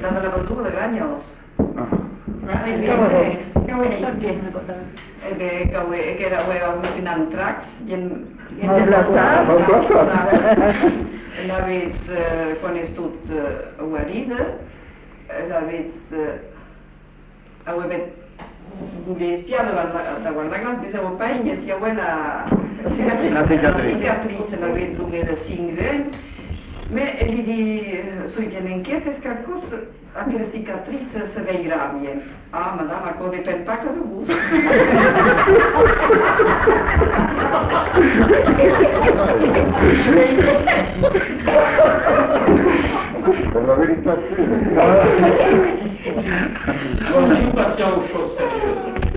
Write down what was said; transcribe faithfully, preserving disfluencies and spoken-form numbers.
Era della verdura de Granyos. Ah. E beh, che era un antrax, bien Malplaçat. L'aveți, quan és tot guarida, l'aveți, aveți le spiade da guardare, bisogna pagine, si aveva la cicatrice, La cicatrice. la cicatrice, l'aveți lunga de cinc anys, ma gli di, sui viene inquietes che cosa, aquella cicatrice se veirà bien. Ah, madama, code per pacca de gusto. Per la verità. Non ci passiamo un show serioso.